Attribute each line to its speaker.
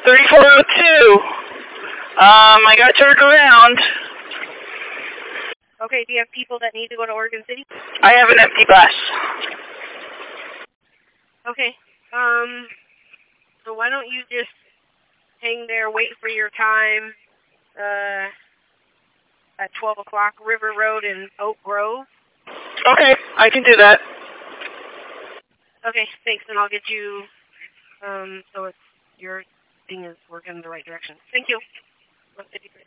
Speaker 1: 3402. I got turned around.
Speaker 2: Okay, do you have people that need to go to Oregon City?
Speaker 1: I have an empty bus.
Speaker 2: Okay, so why don't you just hang there, wait for your time, at 12 o'clock, River Road in Oak Grove?
Speaker 1: Okay, I can do that.
Speaker 2: Okay, thanks, and I'll get you, so your thing is working in the right direction. Thank you. 153.